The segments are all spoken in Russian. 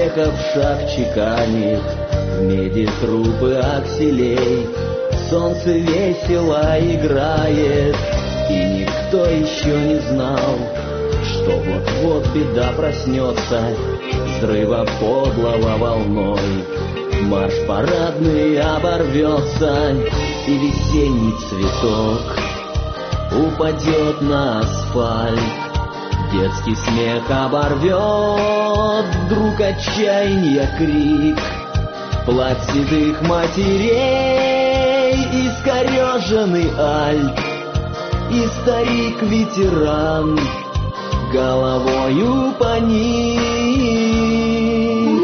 доспехов шаг чеканит, в меди трупы акселей. Солнце весело играет, и никто еще не знал, что вот-вот беда проснется, взрыва подлого волной. Марш парадный оборвется, и весенний цветок упадет на асфальт. Детский смех оборвет вдруг отчаянья крик, плач седых матерей, искореженный альт, и старик-ветеран головою поник.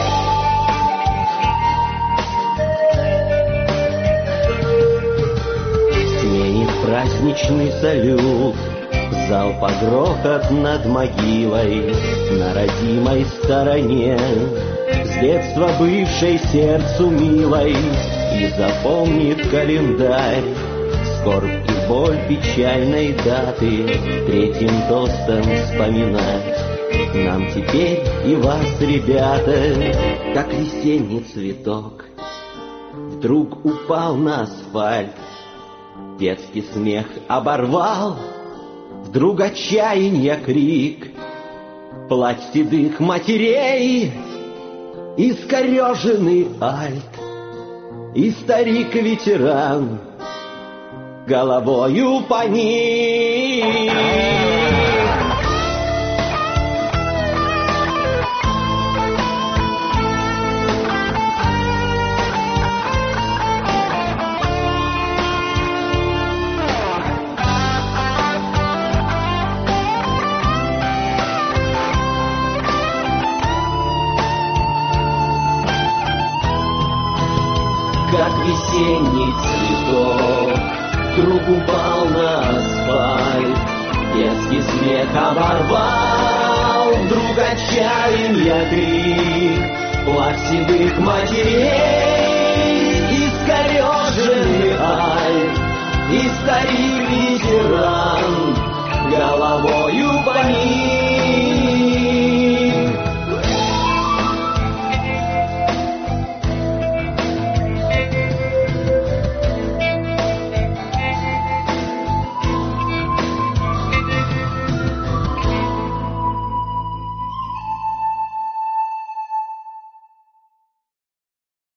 Сменит праздничный салют, залп грохот над могилой на родимой стороне, с детства бывшей сердцу милой, и запомнит календарь скорбь и боль печальной даты, третьим тостом вспоминать нам теперь и вас, ребята. Как весенний цветок вдруг упал на асфальт, детский смех оборвал вдруг отчаянья крик, плач седых матерей, искореженный альт, и старик-ветеран головою поник. Как весенний цветок вдруг упал на асфальт, детский смех оборвал вдруг отчаянья крик, плач седых матерей, искореженный альт, и старик-ветеран головой